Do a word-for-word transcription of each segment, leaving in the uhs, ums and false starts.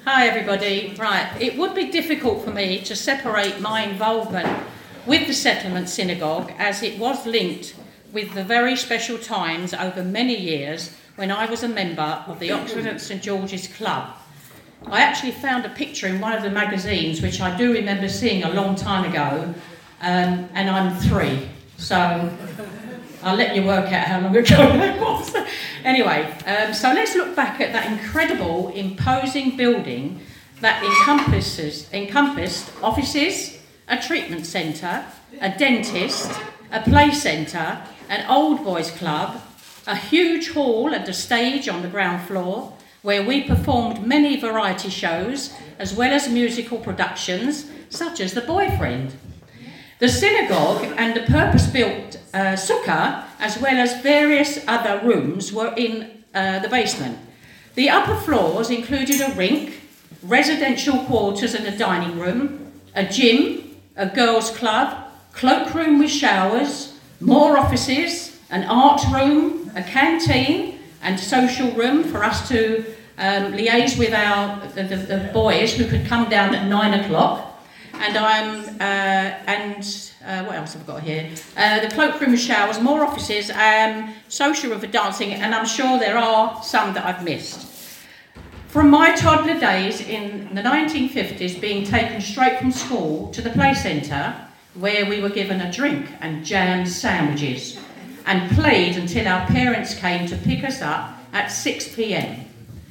Hi everybody. Right, it would be difficult for me to separate my involvement with the Settlement Synagogue as it was linked with the very special times over many years when I was a member of the Oxford and St George's Club. I actually found a picture in one of the magazines which I do remember seeing a long time ago, um, and I'm three, so I'll let you work out how long ago that was. Anyway, um, so let's look back at that incredible, imposing building that encompasses, encompassed offices, a treatment centre, a dentist, a play centre, an old boys club, a huge hall and a stage on the ground floor where we performed many variety shows as well as musical productions such as The Boyfriend. The synagogue and the purpose-built uh, sukkah, as well as various other rooms, were in uh, the basement. The upper floors included a rink, residential quarters and a dining room, a gym, a girls' club, cloakroom with showers, more offices, an art room, a canteen and social room for us to um, liaise with our the, the, the boys who could come down at nine o'clock. And I'm, uh, and uh, what else have I got here? Uh, the cloakroom showers, more offices, um, social room for dancing, and I'm sure there are some that I've missed. From my toddler days in the nineteen fifties, being taken straight from school to the play centre, where we were given a drink and jam sandwiches, and played until our parents came to pick us up at six p m.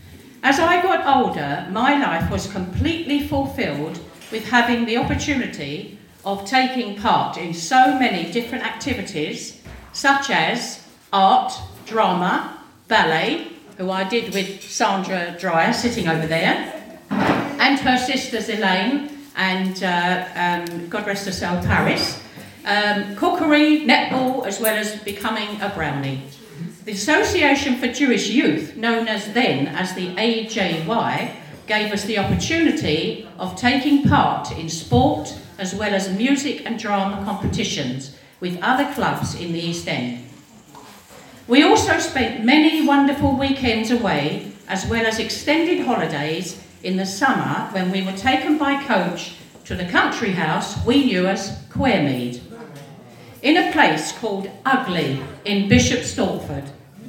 As I got older, my life was completely fulfilled with having the opportunity of taking part in so many different activities, such as art, drama, ballet, who I did with Sandra Dreyer, sitting over there, and her sisters Elaine and, uh, um, God rest her soul, Paris, um, cookery, netball, as well as becoming a brownie. The Association for Jewish Youth, known as then as the A J Y, gave us the opportunity of taking part in sport as well as music and drama competitions with other clubs in the East End. We also spent many wonderful weekends away as well as extended holidays in the summer when we were taken by coach to the country house we knew as Quaremead, in a place called Ugly in Bishop Stortford.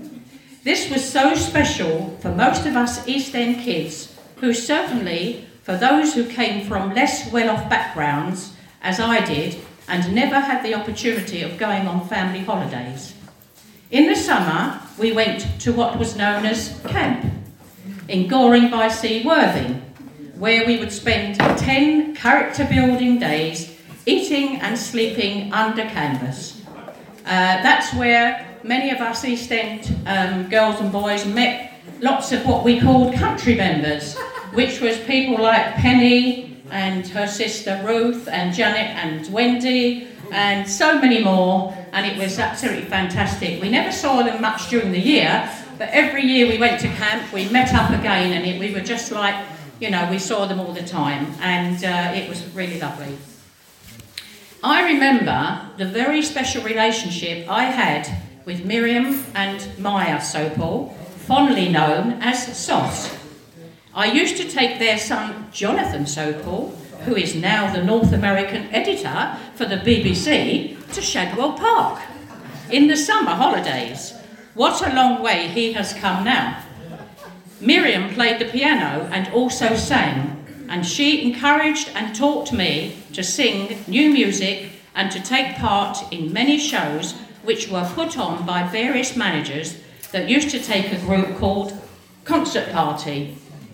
This was so special for most of us East End kids, who certainly, for those who came from less well-off backgrounds, as I did, and never had the opportunity of going on family holidays. In the summer, we went to what was known as camp, in Goring-by-Sea, Worthing, where we would spend ten character-building days eating and sleeping under canvas. Uh, that's where many of us East End um, girls and boys met lots of what we called country members, which was people like Penny and her sister Ruth and Janet and Wendy and so many more, and it was absolutely fantastic. We never saw them much during the year, but every year we went to camp, we met up again, and it, we were just like, you know, we saw them all the time, and uh, it was really lovely. I remember the very special relationship I had with Miriam and Maya Sopel, fondly known as Sauce. I used to take their son Jonathan Sopel, who is now the North American editor for the B B C, to Shadwell Park in the summer holidays. What a long way he has come now. Miriam played the piano and also sang, and she encouraged and taught me to sing new music and to take part in many shows which were put on by various managers that used to take a group called Concert Party.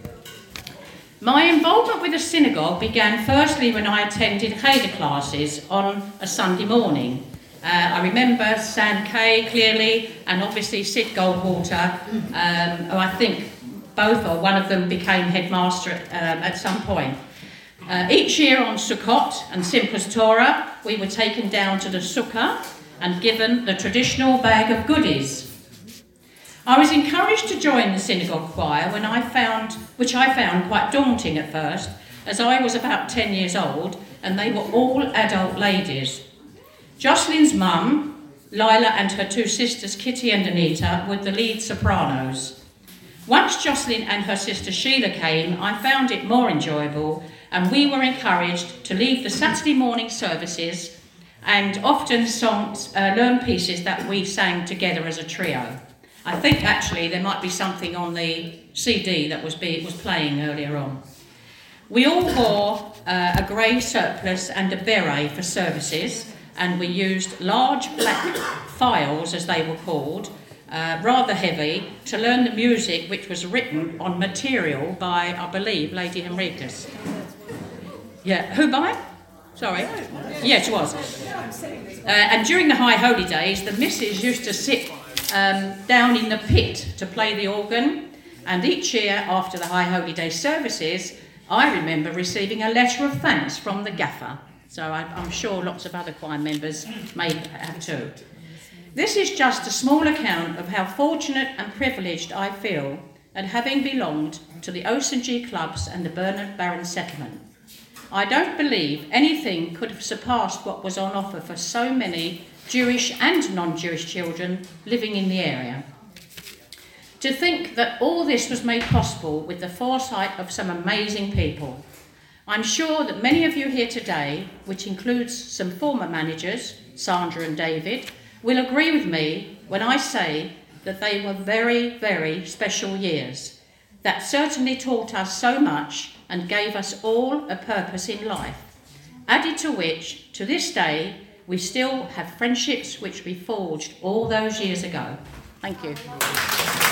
My involvement with the synagogue began firstly when I attended Cheder classes on a Sunday morning. Uh, I remember Sam Kay clearly, and obviously Sid Goldwater, um, who I think both or one of them became headmaster at, um, at some point. Uh, each year on Sukkot and Simchas Torah, we were taken down to the sukkah and given the traditional bag of goodies. I was encouraged to join the synagogue choir when I found, which I found quite daunting at first, as I was about ten years old and they were all adult ladies. Jocelyn's mum, Lila, and her two sisters Kitty and Anita were the lead sopranos. Once Jocelyn and her sister Sheila came, I found it more enjoyable, and we were encouraged to leave the Saturday morning services and often songs, uh, learn pieces that we sang together as a trio. I think actually there might be something on the C D that was, be, was playing earlier on. We all wore uh, a grey surplice and a beret for services, and we used large black files, as they were called, uh, rather heavy, to learn the music which was written on material by, I believe, Lady Henricus. Yeah, who by? Sorry. Yes, it was. Uh, and during the High Holy Days, the missus used to sit um, down in the pit to play the organ, and each year after the High Holy Day services, I remember receiving a letter of thanks from the gaffer. So I, I'm sure lots of other choir members may have too. This is just a small account of how fortunate and privileged I feel at having belonged to the O S and G clubs and the Bernard Barron settlement. I don't believe anything could have surpassed what was on offer for so many Jewish and non-Jewish children living in the area. To think that all this was made possible with the foresight of some amazing people. I'm sure that many of you here today, which includes some former managers, Sandra and David, will agree with me when I say that they were very, very special years that certainly taught us so much and gave us all a purpose in life, added to which, to this day, we still have friendships which we forged all those years ago. Thank you.